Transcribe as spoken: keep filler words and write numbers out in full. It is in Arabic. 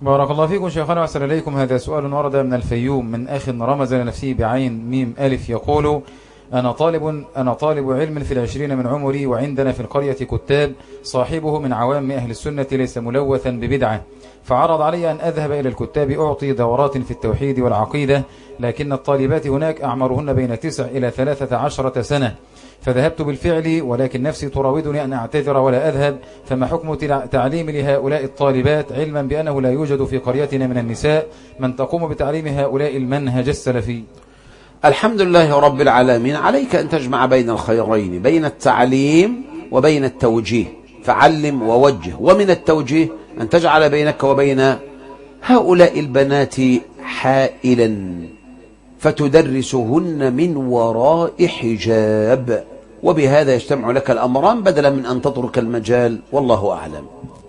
بارك الله فيكم شيخنا وأحسن إليكم. هذا سؤال ورد من الفيوم من أخ رمز لنفسه بعين ميم ألف، يقول: أنا طالب أنا طالب علم في العشرين من عمري، وعندنا في القرية كتاب صاحبه من عوام أهل السنة ليس ملوثا ببدعة، فعرض علي أن أذهب إلى الكتاب أعطي دورات في التوحيد والعقيدة، لكن الطالبات هناك أعمارهن بين تسع إلى ثلاثة عشرة سنة، فذهبت بالفعل ولكن نفسي تراودني أن أعتذر ولا أذهب، فما حكم تعليم لهؤلاء الطالبات، علما بأنه لا يوجد في قريتنا من النساء من تقوم بتعليم هؤلاء المنهج السلفي؟ الحمد لله رب العالمين. عليك أن تجمع بين الخيرين، بين التعليم وبين التوجيه، فعلم ووجه. ومن التوجيه أن تجعل بينك وبين هؤلاء البنات حائلا فتدرسهن من وراء حجاب، وبهذا يجتمع لك الأمران بدلا من أن تترك المجال، والله أعلم.